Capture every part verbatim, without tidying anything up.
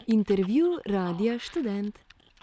Intervju Radia Študent.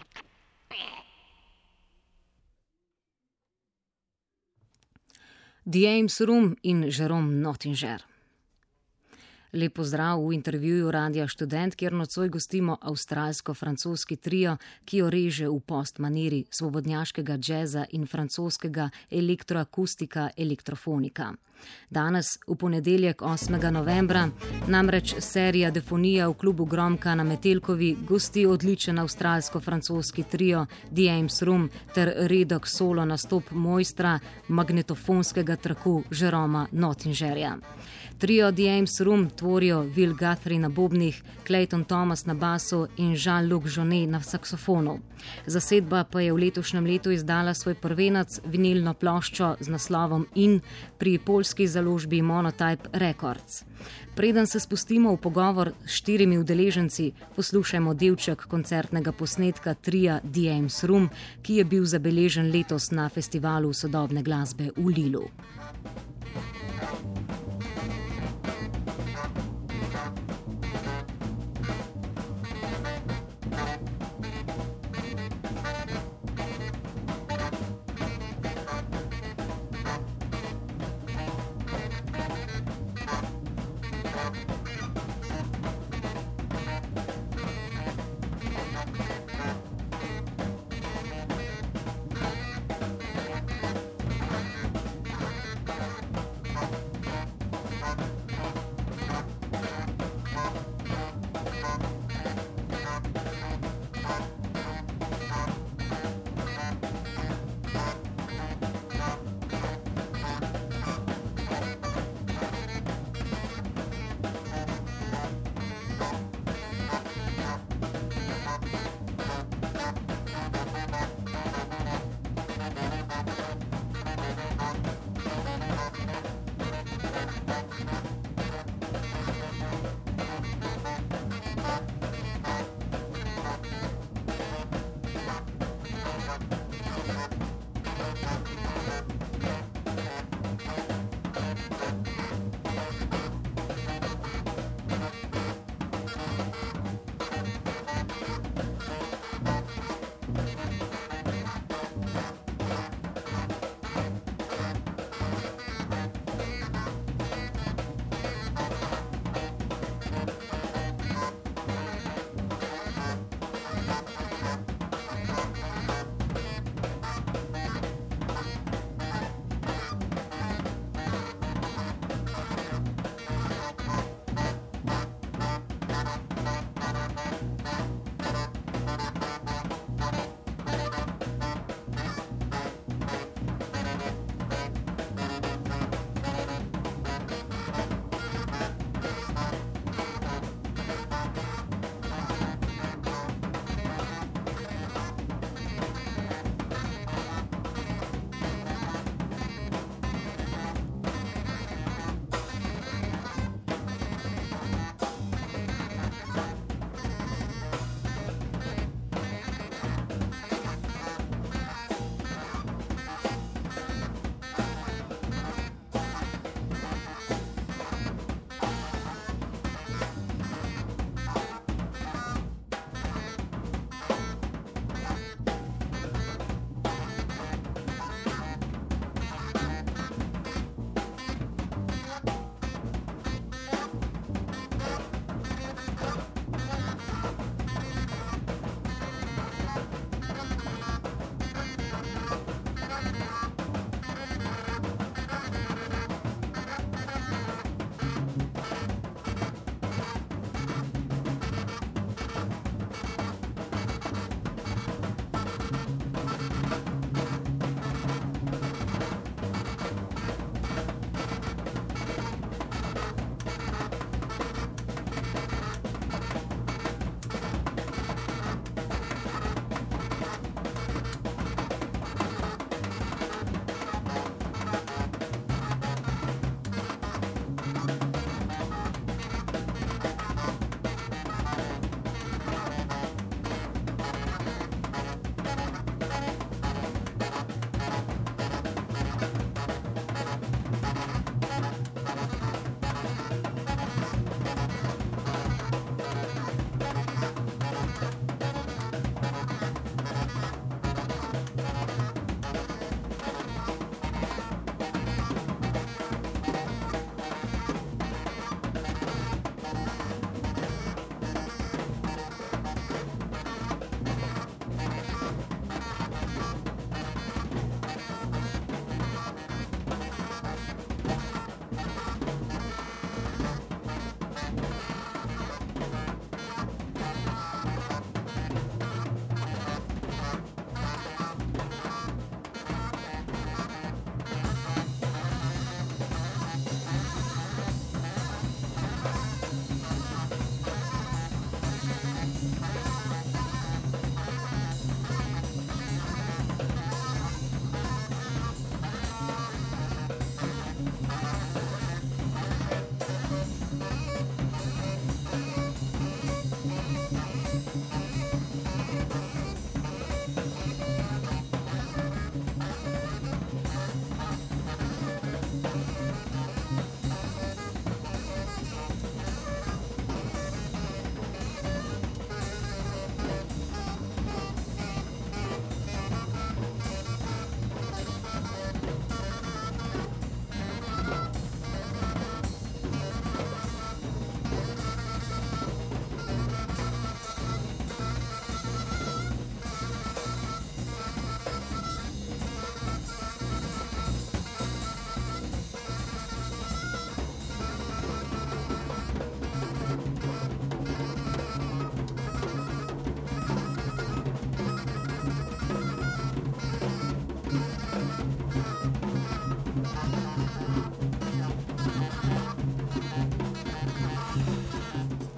James Room in Jerome Nottinger. Lep pozdrav v intervjuju Radia Študent, kjer nocoj gostimo avstralsko-francoski trio, ki jo reže v postmaniri svobodnjaškega džeza in francoskega elektroakustika elektrofonika. Danes, v ponedeljek osmega novembra, namreč serija Defonija v klubu Gromka na Metelkovi gosti odličen avstralsko-francoski trio James Room ter redok solo nastop mojstra magnetofonskega traku Jeroma Nottingerja. Trio James Room tvorijo Will Guthrie na bobnih, Clayton Thomas na basu in Jean-Luc Jeunet na saksofonu. Zasedba pa je v letošnjem letu izdala svoj prvenac, vinilno ploščo z naslovom In pri poljski založbi Monotype Records. Preden se spustimo v pogovor s štirimi udeleženci, poslušajmo delček koncertnega posnetka tria James Room, ki je bil zabeležen letos na festivalu sodobne glasbe v Lilu.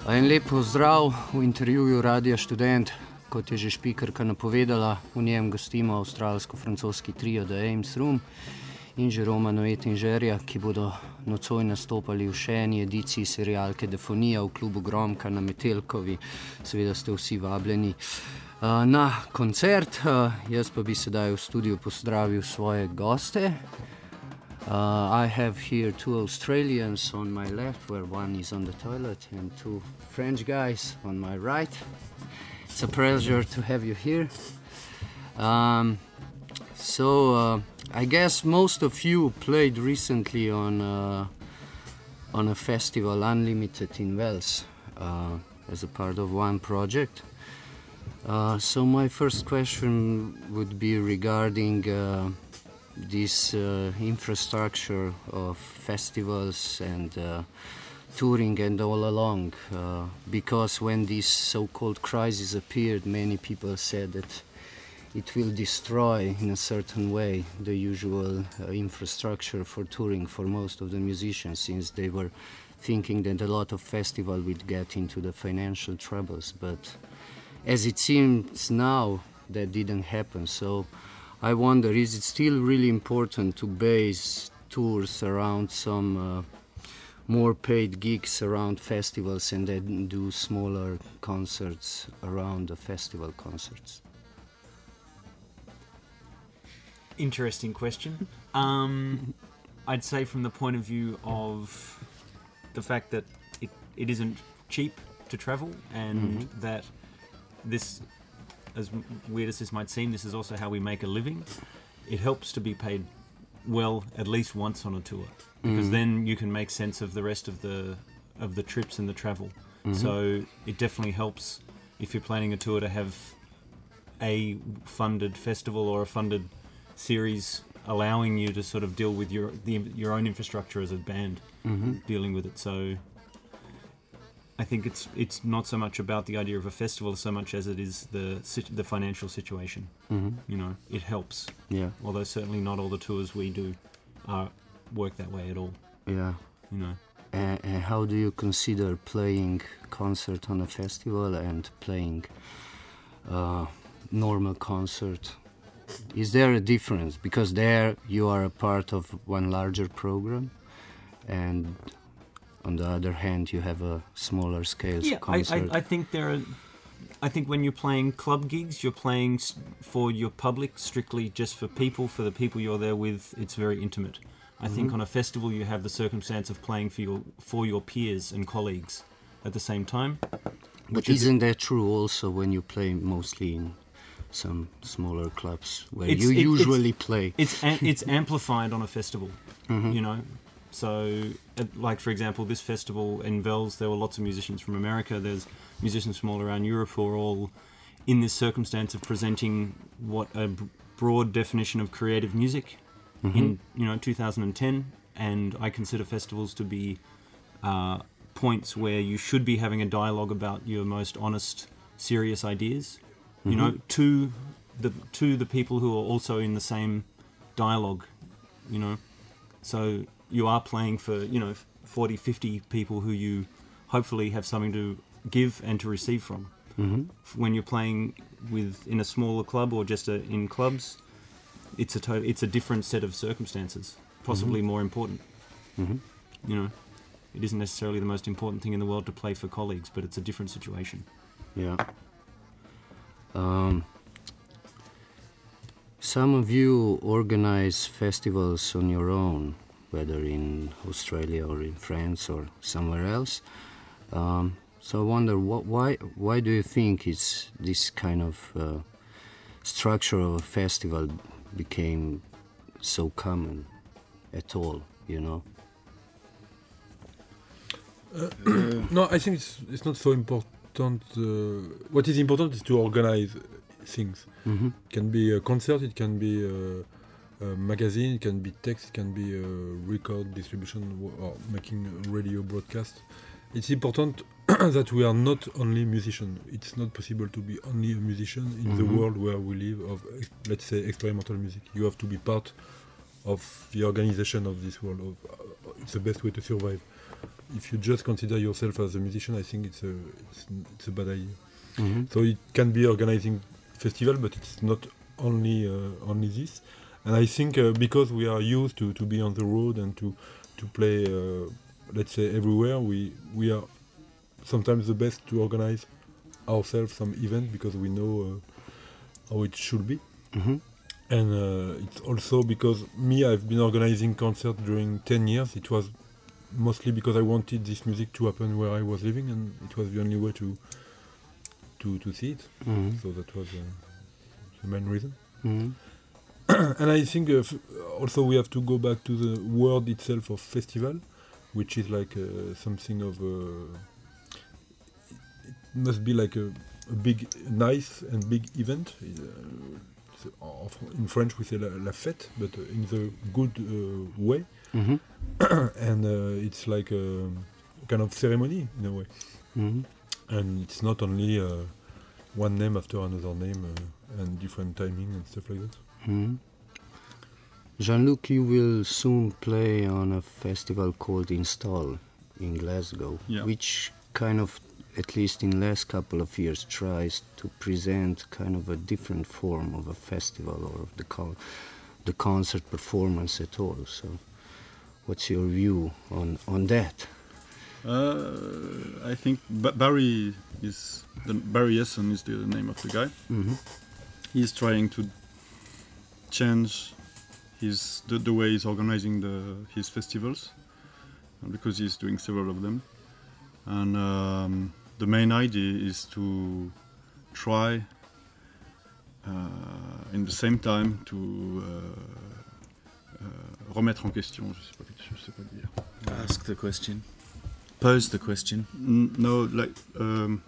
En lep pozdrav v intervjuju Radia Študent. Kot je že špikerka napovedala, v njem gostimo avstralsko-francoski trio The Ames Room in Jeroma Nottingerja, ki bodo nocoj nastopali v še eni ediciji serialke Defonija v klubu Gromka na Metelkovi. Seveda ste vsi vabljeni uh, na koncert. Uh, jaz pa bi sedaj v studiu pozdravil svoje goste. Uh, I have here two Australians on my left, where one is on the toilet, and two French guys on my right. It's a pleasure to have you here. Um, so, uh, I guess most of you played recently on uh, on a festival, Unlimited in Wales, uh, as a part of one project. Uh, so my first question would be regarding uh, this uh, infrastructure of festivals and uh, touring and all along, uh, because when this so-called crisis appeared, many people said that it will destroy in a certain way the usual uh, infrastructure for touring for most of the musicians, since they were thinking that a lot of festivals would get into the financial troubles. But as it seems now, that didn't happen. So I wonder, is it still really important to base tours around some uh, more paid gigs around festivals and then do smaller concerts around the festival concerts? Interesting question. Um, I'd say from the point of view of the fact that it, it isn't cheap to travel, and mm-hmm. that this, as weird as this might seem, this is also how we make a living. It helps to be paid well at least once on a tour, because mm-hmm. then you can make sense of the rest of the of the trips and the travel. Mm-hmm. So it definitely helps if you're planning a tour to have a funded festival or a funded series allowing you to sort of deal with your the, your own infrastructure as a band, mm-hmm. dealing with it. So I think it's it's not so much about the idea of a festival so much as it is the the financial situation. Mm-hmm. You know, it helps. Yeah. Although certainly not all the tours we do are work that way at all. Yeah. You know. And, and how do you consider playing concert on a festival and playing uh, normal concert? Is there a difference? Because there you are a part of one larger program, and on the other hand, you have a smaller scale yeah, concert. I, I, I think there are. I think when you're playing club gigs, you're playing for your public, strictly just for people, for the people you're there with. It's very intimate. I mm-hmm. think on a festival, you have the circumstance of playing for your for your peers and colleagues at the same time. But isn't that true also when you play mostly in some smaller clubs where it's, you it, usually it's, play? It's a, it's amplified on a festival, mm-hmm. you know. So, like for example, this festival in Wels, there were lots of musicians from America. There's musicians from all around Europe who are all in this circumstance of presenting what a b- broad definition of creative music mm-hmm. in you know two thousand ten. And I consider festivals to be uh, points where you should be having a dialogue about your most honest, serious ideas. Mm-hmm. You know, to the to the people who are also in the same dialogue. You know, so you are playing for, you know, forty, fifty people who you hopefully have something to give and to receive from. Mm-hmm. When you're playing with in a smaller club or just a, in clubs, it's a to- it's a different set of circumstances, possibly mm-hmm. more important. Mm-hmm. You know, it isn't necessarily the most important thing in the world to play for colleagues, but it's a different situation. Yeah. Um, some of you organize festivals on your own, whether in Australia or in France or somewhere else. Um, so I wonder, what, why why do you think it's this kind of uh, structure of a festival became so common at all, you know? Uh, no, I think it's it's not so important. Uh, what is important is to organize things. Mm-hmm. It can be a concert, it can be a, a magazine, it can be text, it can be a record distribution or making a radio broadcast. It's important that we are not only musicians. It's not possible to be only a musician in mm-hmm. the world where we live of, let's say, experimental music. You have to be part of the organization of this world. Of, uh, it's the best way to survive. if you just consider yourself as a musician, I think it's a it's, it's a bad idea. Mm-hmm. So it can be organizing festival, but it's not only uh, only this. And I think uh, because we are used to, to be on the road and to to play, uh, let's say everywhere, we we are sometimes the best to organize ourselves some event because we know uh, how it should be. Mm-hmm. And uh, it's also because me, I've been organizing concerts during ten years. It was mostly because I wanted this music to happen where I was living, and it was the only way to to, to see it. Mm-hmm. So that was uh, the main reason. Mm-hmm. And I think uh, f- also we have to go back to the word itself of festival, which is like uh, something of uh, it must be like a, a big, nice and big event. Uh, so in French we say la, la fête, but uh, in the good uh, way. Mm-hmm. And uh, it's like a kind of ceremony in a way. Mm-hmm. And it's not only uh, one name after another name uh, and different timing and stuff like that. Mm-hmm. Jean-Luc, you will soon play on a festival called Install in Glasgow, Yeah. which kind of, at least in last couple of years, tries to present kind of a different form of a festival or of the con- the concert performance at all. So, what's your view on on that? Uh, I think ba- Barry is the Barry Essen is the name of the guy. Mm-hmm. He's trying to change his the, the way he's organizing the his festivals uh, because he's doing several of them, and um, the main idea is to try uh, in the same time to uh, uh, remettre en question. Je sais pas, je sais pas dire. Ask the question. Pose the question. N- no, like um,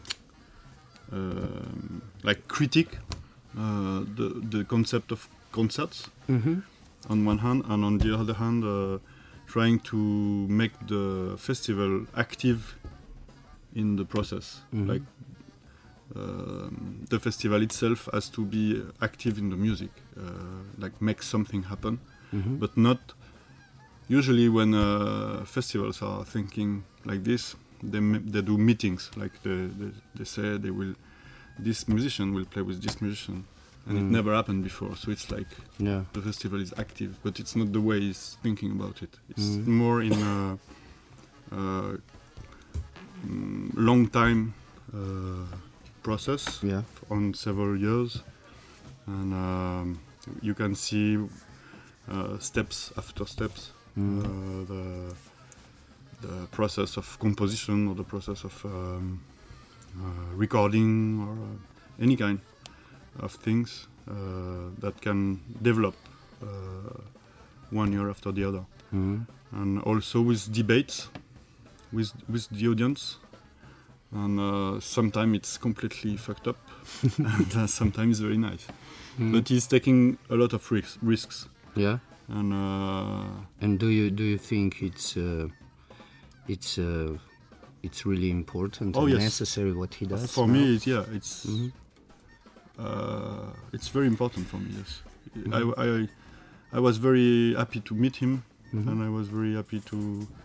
um, like critique uh, the the concept of concerts Mm-hmm. on one hand, and on the other hand, uh, trying to make the festival active in the process. Mhm. Like um, the festival itself has to be active in the music, uh, like make something happen, Mm-hmm. but not. Usually, when uh, festivals are thinking like this, they m- they do meetings. Like they, they they say they will, this musician will play with this musician, and it Mm. never happened before. So it's like Yeah. the festival is active, but it's not the way he's thinking about it. It's Mm. more in a, uh mm, long time uh, process Yeah. on several years, and um, you can see uh, steps after steps. Mm. Uh, the the process of composition or the process of um, uh, recording or uh, any kind of things uh, that can develop uh, one year after the other, Mm. and also with debates with with the audience. And uh, sometimes it's completely fucked up, and uh, sometimes very nice. Mm. But he's taking a lot of risks. risks. Yeah. And uh, And do you do you think it's uh, it's uh, it's really important Oh, and yes. necessary what he does? for now? me, it, yeah, it's Mhm. uh, it's very important for me. Yes, Mhm. I, I I was very happy to meet him, Mhm. and I was very happy to.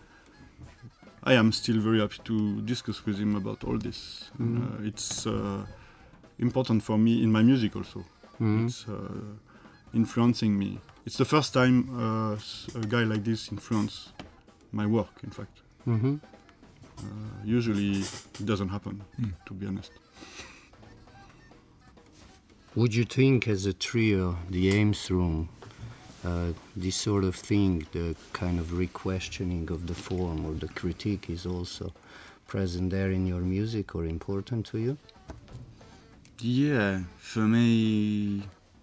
I am still very happy to discuss with him about all this. And, Mhm. uh, it's uh, important for me in my music also. Mhm. It's uh, influencing me. It's the first time uh, s- a guy like this influence my work. In fact, Mhm. uh, usually it doesn't happen. Mm. To be honest. Would you think, as a trio, the Ames Room, uh, this sort of thing, the kind of re-questioning of the form or the critique, is also present there in your music or important to you? Yeah, for me,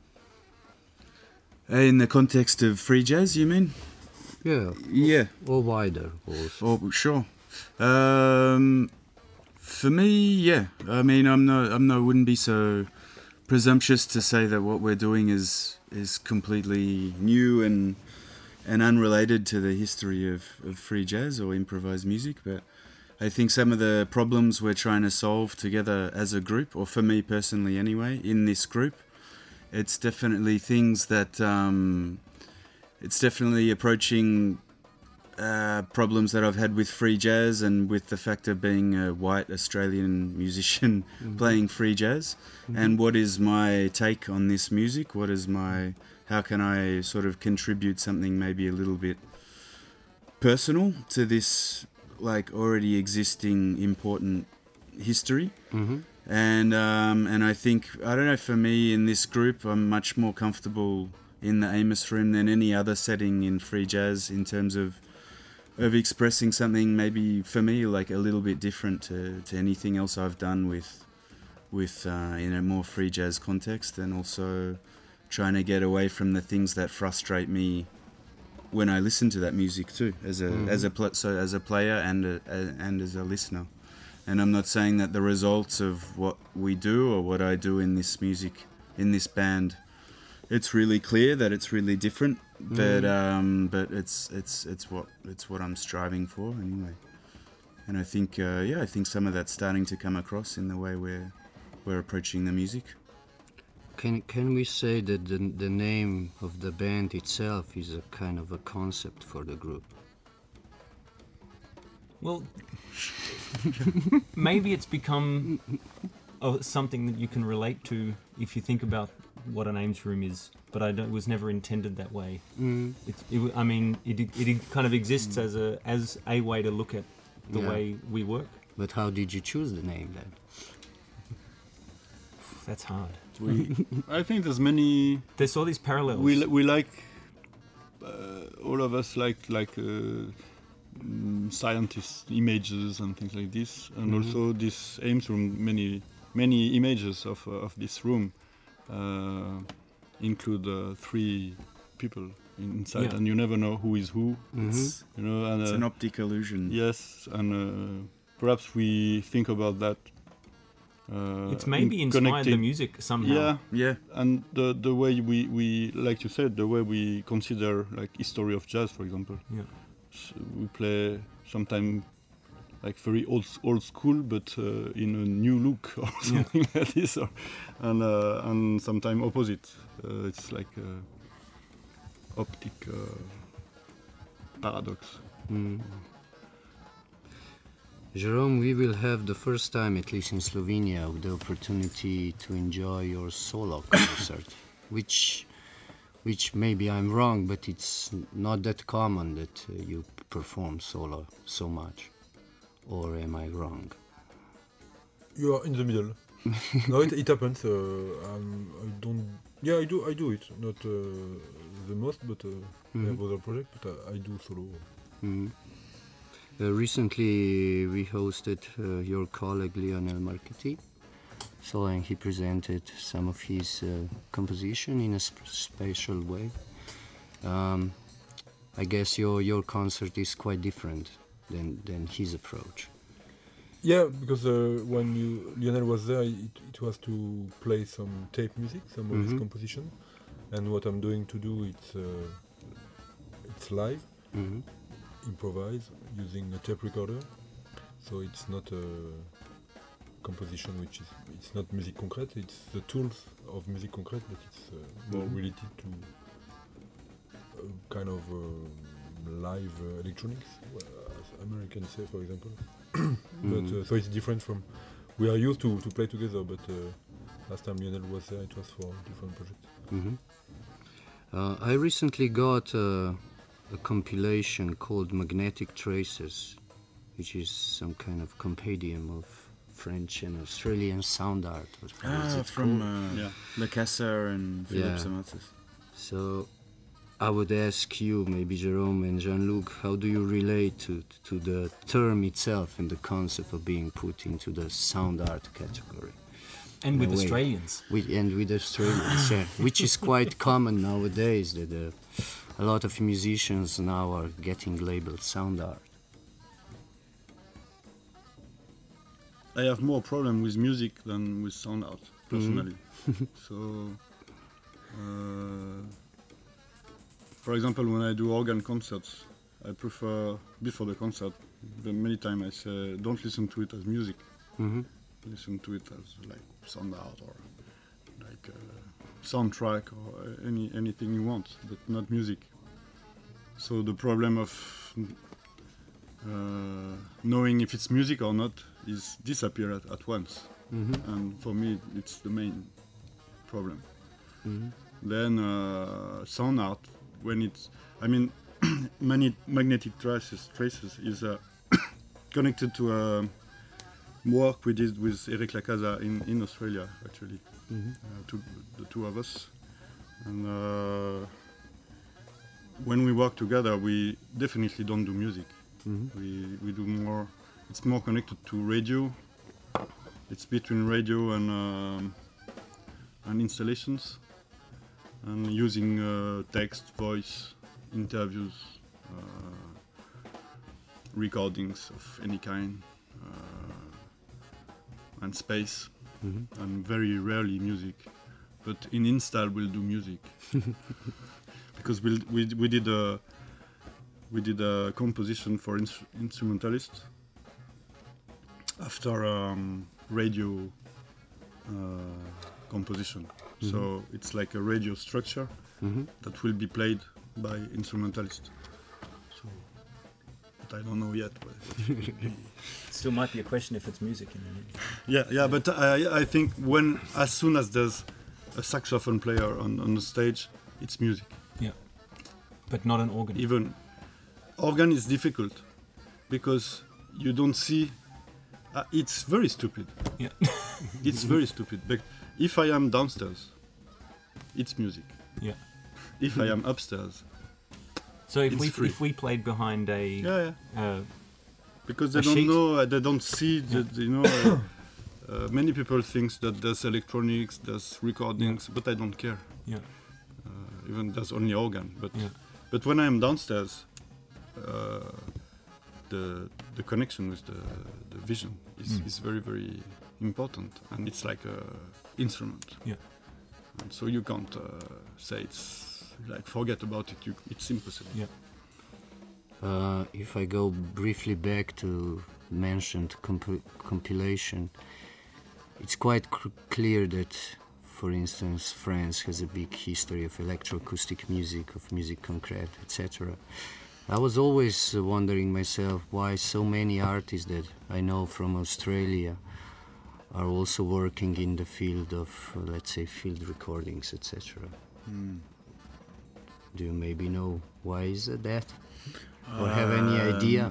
uh, in the context of free jazz, you mean? Yeah, Yeah. or wider also. Oh, sure. Um, for me, yeah. I mean, I'm no, I'm no, wouldn't be so presumptuous to say that what we're doing is is completely new and and unrelated to the history of, of free jazz or improvised music. But I think some of the problems we're trying to solve together as a group, or for me personally anyway, in this group, it's definitely things that um, it's definitely approaching uh, problems that I've had with free jazz and with the fact of being a white Australian musician mm-hmm. playing free jazz, mm-hmm. and what is my take on this music? What is my, how can I sort of contribute something maybe a little bit personal to this like already existing important history? Mm-hmm. And um, and I think, I don't know, for me in this group, I'm much more comfortable in the Amos Room than any other setting in free jazz in terms of of expressing something maybe for me like a little bit different to, to anything else I've done with with uh, in a more free jazz context, and also trying to get away from the things that frustrate me when I listen to that music too, as a mm-hmm. as a pl- so as a player and a, a, and as a listener. And I'm not saying that the results of what we do or what I do in this music, in this band, it's really clear that it's really different, mm. but um, but it's it's it's what it's what I'm striving for anyway. And I think uh, yeah, I think some of that's starting to come across in the way we're we're approaching the music. Can can we say that the the name of the band itself is a kind of a concept for the group? Well, maybe it's become uh, something that you can relate to if you think about what an Ames Room is, but I don't, it was never intended that way. Mm. It, it, I mean, it, it kind of exists mm. as a as a way to look at the yeah. way we work. But how did you choose the name then? That's hard. We, I think there's many. There's all these parallels. We we like uh, all of us like like. Uh, Mm, scientist images and things like this, and mm-hmm. also this Ames Room, many many images of uh, of this room uh, include uh, three people inside, yeah. and you never know who is who. Mm-hmm. It's, you know, and, it's uh, an optic illusion. Yes, and uh, perhaps we think about that. Uh, it's maybe in inspired the music somehow. Yeah, yeah, and the the way we, we like you said, the way we consider like history of jazz, for example. Yeah. We play sometimes like very old old school, but uh, in a new look or something yeah. like this, or, and uh, and sometimes opposite. Uh, it's like a optic uh, paradox. Mm. Jerome, we will have the first time, at least in Slovenia, the opportunity to enjoy your solo concert, which. Which maybe I'm wrong, but it's not that common that uh, you perform solo so much. Or am I wrong? You are in the middle. No, it, it happens. Uh, um, I don't. Yeah, I do. I do it. Not uh, the most, but uh, mm-hmm. I have other projects. But I, I do solo. Mm-hmm. Uh, recently, we hosted uh, your colleague Lionel Marchetti. So, and he presented some of his uh, composition in a sp- special way. Um, I guess your your concert is quite different than, than his approach. Yeah, because uh, when you, Lionel was there, it, it was to play some tape music, some of mm-hmm. his composition, and what I'm doing to do it's uh, it's live, mm-hmm. improvise using a tape recorder. So it's not a composition which is it's not music concrete, it's the tools of music concrete, but it's uh, more mm-hmm. related to uh, kind of uh, live uh, electronics, uh, as Americans say, for example. mm-hmm. But uh, so it's different from we are used to, to play together, but uh, last time Lionel was there, it was for different projects. Mm-hmm. uh, I recently got uh, a compilation called Magnetic Traces, which is some kind of compendium of French and Australian sound art. Ah, from uh, yeah. Le Cassar and Philippe yeah. Samatas. So I would ask you, maybe Jerome and Jean-Luc, how do you relate to to the term itself and the concept of being put into the sound art category? And with Australians. With, and with Australians, yeah, which is quite common nowadays, that uh, a lot of musicians now are getting labeled sound art. I have more problem with music than with sound art, personally. Mm-hmm. so, uh, for example, when I do organ concerts, I prefer, before the concert, many times I say, don't listen to it as music. Mm-hmm. Listen to it as like sound art or like a soundtrack or any anything you want, but not music. So the problem of uh, knowing if it's music or not is disappear at, at once. Mm-hmm. And for me, it's the main problem. Mm-hmm. Then uh, sound art, when it's, I mean, many magnetic traces, traces is uh, connected to uh, work we did with Eric Lacasa in, in Australia, actually, Mm-hmm. uh, two, the two of us. And uh, when we work together, we definitely don't do music. Mm-hmm. We, we do more, it's more connected to radio. It's between radio and, um, and installations. And using uh, text, voice, interviews, uh, recordings of any kind, uh, and space, Mm-hmm. and very rarely music. But in install we'll do music because we'll, we we did a we did a composition for ins- instrumentalists after um, radio uh, composition. Mm-hmm. So it's like a radio structure Mm-hmm. that will be played by instrumentalists. So, but I don't know yet. What it should be. Still might be a question if it's music in the end. Yeah, yeah, but I, I think when as soon as there's a saxophone player on, on the stage, it's music. Yeah, but not an organ. Even organ is difficult because you don't see. Uh, it's very stupid. Yeah. It's very stupid. But if I am downstairs, it's music. Yeah. If I am upstairs, So if It's we free. if we played behind a yeah, yeah. uh, Because they A don't sheet. know, uh, they don't see, the, the, you know. Uh, uh, many people think that there's electronics, there's recordings, but I don't care. yeah Uh, even there's only organ. But yeah but when I am downstairs, uh, the the connection with the the vision is, Mm. is very very important, and it's like a instrument. Yeah. And so you can't uh, say it's like forget about it. You, it's impossible. yeah Uh, if I go briefly back to mentioned comp- compilation, it's quite cr- clear that, for instance, France has a big history of electroacoustic music, of music concrete, et cetera. I was always uh, wondering myself why so many artists that I know from Australia are also working in the field of, uh, let's say, field recordings, et cetera. Hmm. Do you maybe know why is it that? Or have any idea?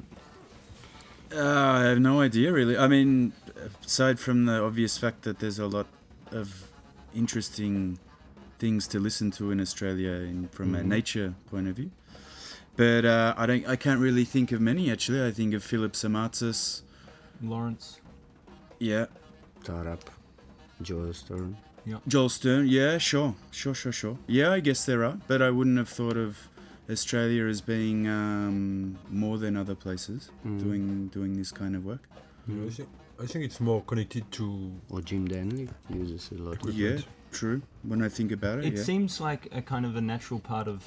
Uh, I have no idea, really. I mean, aside from the obvious fact that there's a lot of interesting things to listen to in Australia in, from a Mhm. nature point of view, but uh, I don't. I can't really think of many, actually. I think of Philip Samatzis. Lawrence. Yeah. Tarap, Joel Stern. Joel Stern. Yeah, sure. Sure, sure, sure. Yeah, I guess there are, but I wouldn't have thought of Australia as being um, more than other places Mm. doing doing this kind of work. I think I think it's more connected to Or Jim Denley uses a lot. equipment. Yeah, true. When I think about it, It yeah. seems like a kind of a natural part of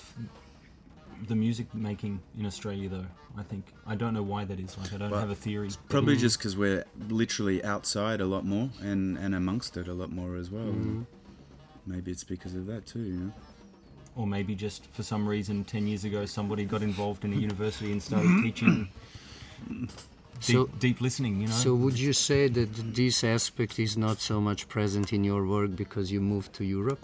the music making in Australia, though. I think I don't know why that is. Like I don't Well, have a theory. Probably Mm. just because we're literally outside a lot more and, and amongst it a lot more as well. Mhm. Maybe it's because of that too, you know. Or maybe just for some reason, ten years ago, somebody got involved in a university and started teaching deep, So, deep listening. You know. so would you say that this aspect is not so much present in your work because you moved to Europe?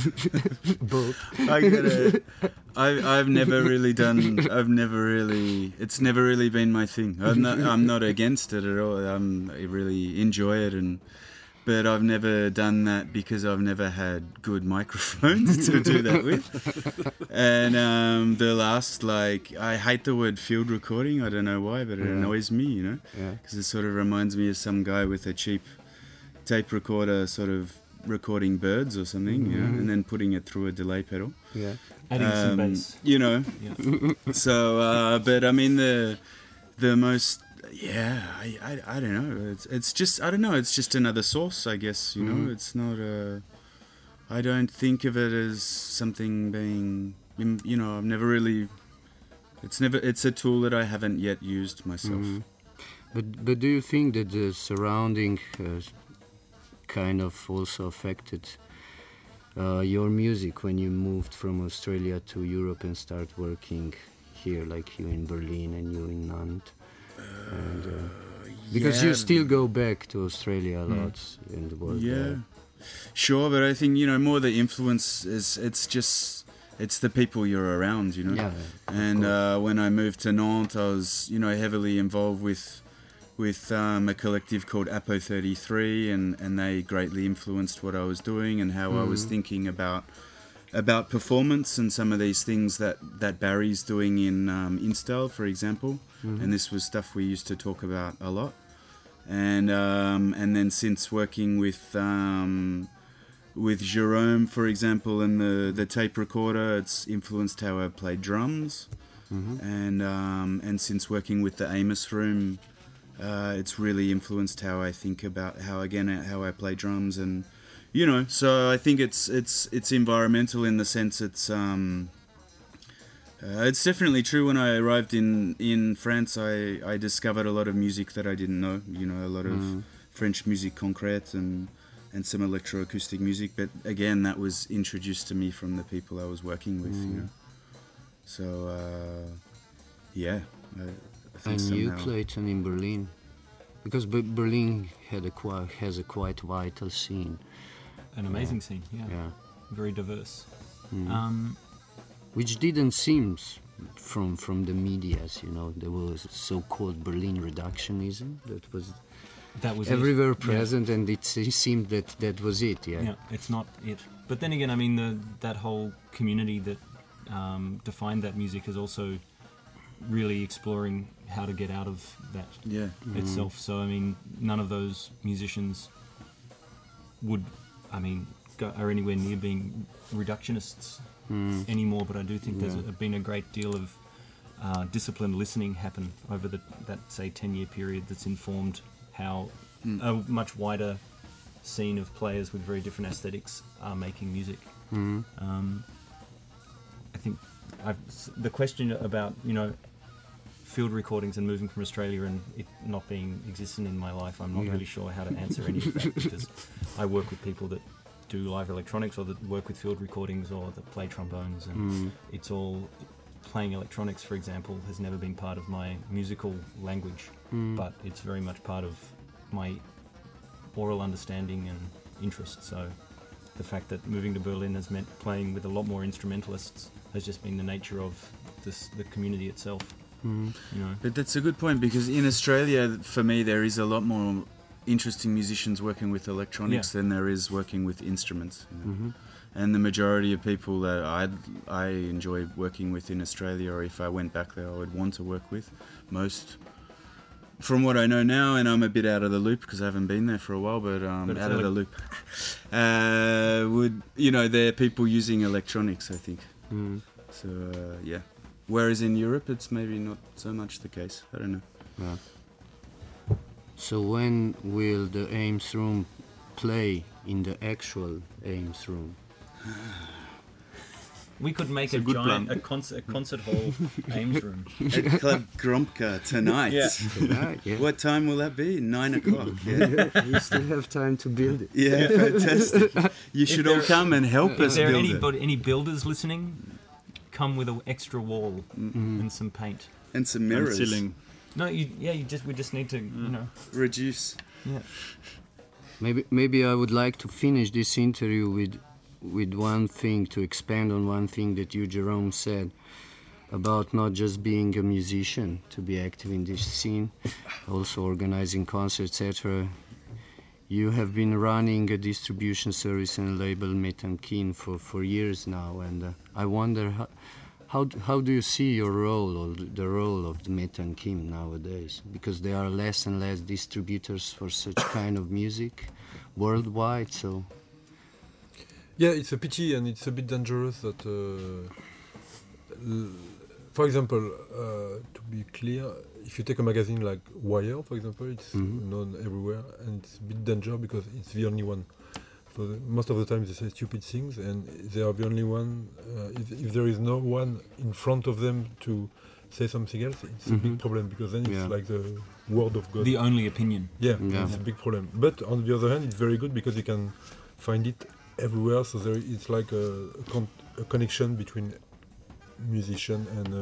Both. I gotta, I, I've never really done. I've never really. It's never really been my thing. I'm not. I'm not against it at all. I'm, I really enjoy it, and but I've never done that because I've never had good microphones to do that with. And um, the last, like, I hate the word field recording. I don't know why, but it Yeah. annoys me. You know, Yeah. because it sort of reminds me of some guy with a cheap tape recorder, sort of recording birds or something, you know, Mhm. and then putting it through a delay pedal. Yeah. Adding some Um, bass. You know. Yeah. So, uh, but I mean the the most, yeah, I, I, I don't know. It's it's just I don't know. It's just another source, I guess. You know, Mhm. it's not a. I don't think of it as something being. You know, I've never really. It's never. It's a tool that I haven't yet used myself. Mhm. But but do you think that the surrounding uh, kind of also affected uh, your music when you moved from Australia to Europe and start working here, like you in Berlin and you in Nantes? And, uh, because you still go back to Australia a lot mm. in the world. Yeah, there. Sure, but I think, you know, more the influence is, it's just, it's the people you're around, you know. Yeah. And uh, when I moved to Nantes, I was, you know, heavily involved with with um, a collective called Apo thirty-three, and, and they greatly influenced what I was doing and how mm. I was thinking about about performance and some of these things that, that Barry's doing in um, Install, for example. Mm-hmm. And this was stuff we used to talk about a lot. And um, and then since working with um, with Jerome, for example, and the, the tape recorder, it's influenced how I play drums. Mm-hmm. And um, and since working with the Amos Room, uh, it's really influenced how I think about how again how I play drums, and you know. So I think it's it's it's environmental in the sense it's um, uh, it's definitely true. When I arrived in in France, I, I discovered a lot of music that I didn't know. You know, a lot of mm. French music concrète and and some electroacoustic music. But again, that was introduced to me from the people I was working with. Mm. You know, so uh, yeah. I, I And somehow. you, Clayton, in Berlin, because B- Berlin had a qui- has a quite vital scene. An amazing uh, scene, yeah. yeah. Very diverse. Mm. Um, Which didn't seem from from the medias, you know. There was so-called Berlin reductionism that was that was everywhere it. present, yeah. and it seemed that that was it. Yeah. Yeah, it's not it. But then again, I mean, the that whole community that um, defined that music is also really exploring how to get out of that yeah. itself. Mm-hmm. So I mean, none of those musicians would, I mean, go, are anywhere near being reductionists mm. anymore. But I do think yeah. there's been a great deal of uh, disciplined listening happen over the, that say ten year period that's informed how mm. a much wider scene of players with very different aesthetics are making music. Mm. Um, I think I've, the question about, you know, field recordings and moving from Australia and it not being existent in my life, I'm not yeah. really sure how to answer any of that, because I work with people that do live electronics or that work with field recordings or that play trombones, and mm. it's all, playing electronics, for example, has never been part of my musical language, mm. but it's very much part of my oral understanding and interest. So the fact that moving to Berlin has meant playing with a lot more instrumentalists has just been the nature of this, the community itself. Mm. You know. But that's a good point, because in Australia, for me, there is a lot more interesting musicians working with electronics yeah. than there is working with instruments. You know? Mm-hmm. And the majority of people that I I enjoy working with in Australia, or if I went back there, I would want to work with, most, from what I know now, and I'm a bit out of the loop because I haven't been there for a while, but, um, but out of the loop, uh, would, you know, they're people using electronics, I think. Mm. So, uh, yeah. Whereas in Europe, it's maybe not so much the case. I don't know. Yeah. So when will the Ames Room play in the actual Ames Room? We could make a, a giant a concert, a concert hall Ames Room at Club Gromka tonight. Yeah. Tonight, yeah. What time will that be? Nine o'clock. Yeah. You still have time to build it. Yeah, fantastic. You should all come and help if us there build anybody, it. Any builders listening, come with an extra wall mm-hmm. and some paint and some mirrors. And ceiling. No, you, yeah, you just we just need to mm. you know reduce. Yeah. Maybe maybe I would like to finish this interview with. with one thing, to expand on one thing that you, Jerome, said about not just being a musician, to be active in this scene, also organizing concerts, et cetera. You have been running a distribution service and label, Metankin, for, for years now, and uh, I wonder how, how how do you see your role, or the role of the Metankin nowadays? Because there are less and less distributors for such kind of music worldwide, so... Yeah, it's a pity, and it's a bit dangerous that, uh, l- for example, uh, to be clear, if you take a magazine like Wire, for example, it's mm-hmm. known everywhere, and it's a bit dangerous because it's the only one. So the, most of the time they say stupid things, and they are the only one. Uh, if, if there is no one in front of them to say something else, it's mm-hmm. a big problem, because then it's yeah. like the word of God. The only opinion. Yeah, yeah, it's a big problem. But on the other hand, it's very good because you can find it everywhere, so there it's like a, a, con- a connection between musician and uh,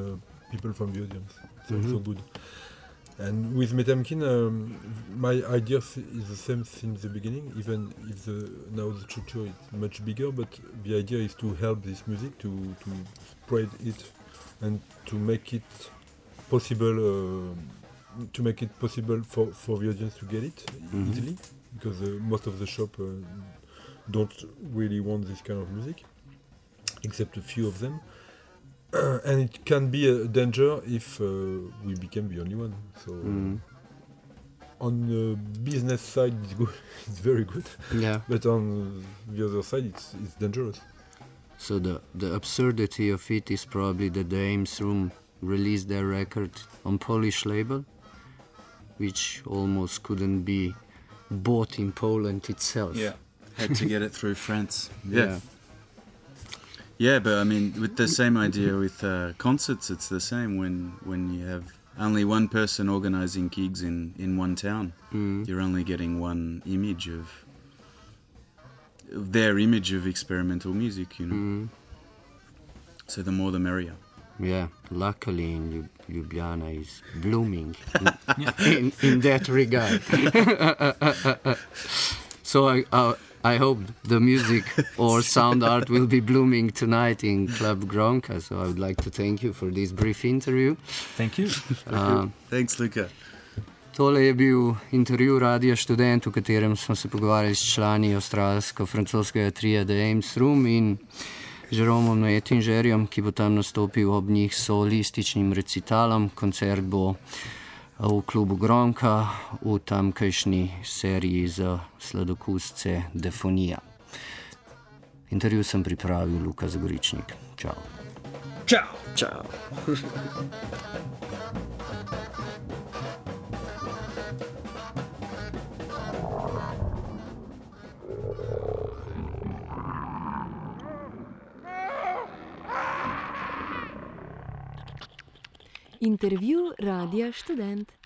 people from the audience. So mm-hmm. so good. And with Metamkin, um, my idea is the same since the beginning, even if the, now the structure is much bigger, but the idea is to help this music, to, to spread it and to make it possible uh, to make it possible for, for the audience to get it mm-hmm. easily, because uh, most of the shop uh, don't really want this kind of music, except a few of them. Uh, and it can be a danger if uh, we become the only one. So mm. on the business side, it's good. It's very good. Yeah. But on the other side, it's it's dangerous. So the the absurdity of it is probably that the Ames Room released their record on Polish label, which almost couldn't be bought in Poland itself. Yeah. Had to get it through France. Yeah. yeah. Yeah, but I mean, with the same idea with uh, concerts, it's the same. When when you have only one person organizing gigs in, in one town, mm. you're only getting one image of, of their image of experimental music, you know. Mm. So the more the merrier. Yeah, luckily in Ljub- Ljubljana is blooming in, in, in that regard. So I. Uh, I hope the music or sound art will be blooming tonight in Club Gronka. So I would like to thank you for this brief interview. Thank you. Uh, Thanks, Luka. Tole je bil intervju Radia Študent, v katerem smo se pogovarjali s člani avstralsko-francoskega tria The Ames Room in Jeromom Noettingerjem, ki bo tam nastopil ob njih solističnim recitalom. Koncert bo v klubu Gronka v tamkajšnji seriji za sladokusce Defonija. Intervju sem pripravil Luka Zagoričnik. Čau. Čau. Čau. Intervju Radia Študent.